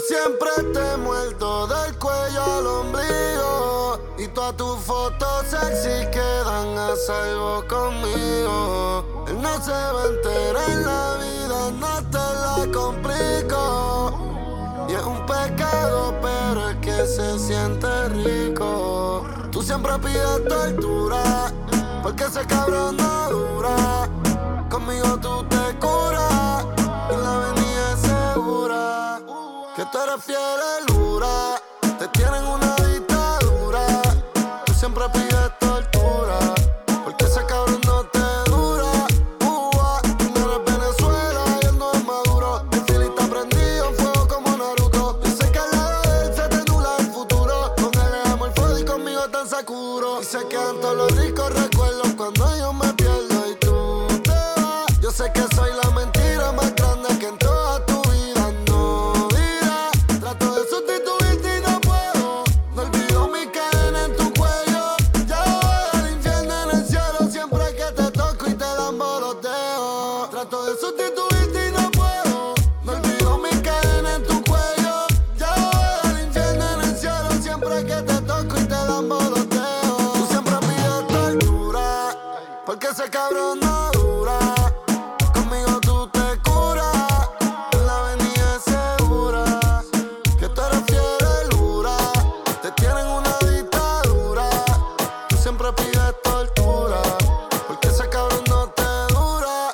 siempre te muerto del cuello al ombligo y todas tus fotos sexy quedan a salvo conmigo. Él no se va a enterar en la vida, no te la complico. Y es un pecado, pero es que se siente rico. Tú siempre pides tortura, porque ese cabrón no dura. Conmigo tú te curas y la avenida es segura. Que tú eres fiel dura, te tienen una dictadura. Tú siempre pides tortura, porque ese cabrón no te dura. Tú no eres Venezuela y él no es Maduro. El fili está prendido en fuego como Naruto. Yo sé que al lado de él se te nubla el futuro. Con él es amor fuego y conmigo tan Sakuro. Y se quedan todos los ricos recuerdos cuando yo me pierdo y tú te vas. Yo sé que soy la mentira más grande que en toda tu vida no dirás. Trato de sustituirte y no puedo. No olvido mi cadena en tu cuello. Ya voy al infierno en el cielo siempre que te toco y te dan los dedos. Trato de sustituirte y no puedo. No olvido mi cadena en tu cuello. Ya voy al infierno en el cielo siempre que te toco y te dan los dedos. Tú siempre pides tortura, porque ese cabrón no dura. Conmigo tú te curas, en la avenida es segura. Que tú eres fiel dura, te tienen una dictadura. Tú siempre pides tortura, porque ese cabrón no te dura.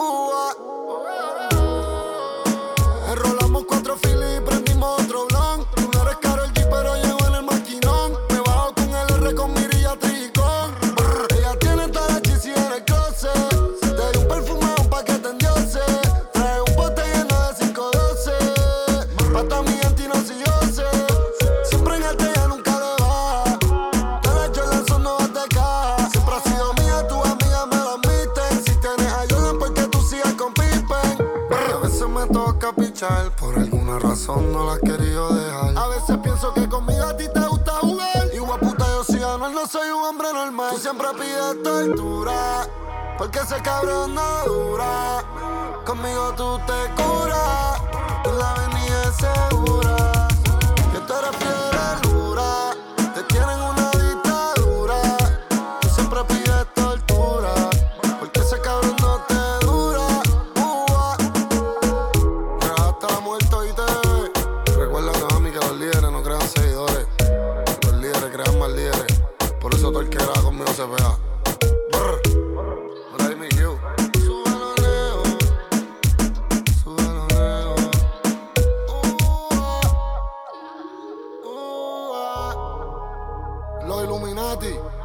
Enrolamos 4 filis y prendimos otro blon. Tú no eres Karol G, pero llego en el maquinón. Me bajo con el R con mirilla tricón. Ella tiene toda la cheesy en el closet. Te di un perfume, un paquete en dioses. Trae un bote lleno de 512. Pata mi antinos y yo sé. Siempre en alta, ella nunca le baja. Todas las Jordan son nuevas de caja. Siempre ha sido mía, tu amiga me lo admiten. Si tienes a Jordan, porque tú sigas con Pippen. A veces me toca pichar, por alguna razón no la has querido dejar. A veces pienso que conmigo a ti te gusta jugar. Y guaputa, yo si gano, no soy un hombre normal. Tú siempre pides tortura, porque ese cabrón no dura. Conmigo tú te curas, en la avenida es segura. Que tú eres fiel dura, te tienen una dictadura. Tú siempre pides tortura, porque ese cabrón no te dura. Mira, hasta muerto y te recuerda, mami, que los líderes no crean seguidores. Los líderes crean más líderes. Por eso todo el que graba conmigo se pega. Hola, dime you. Súbelo, Neo. Súbelo, Neo. Los Illuminati.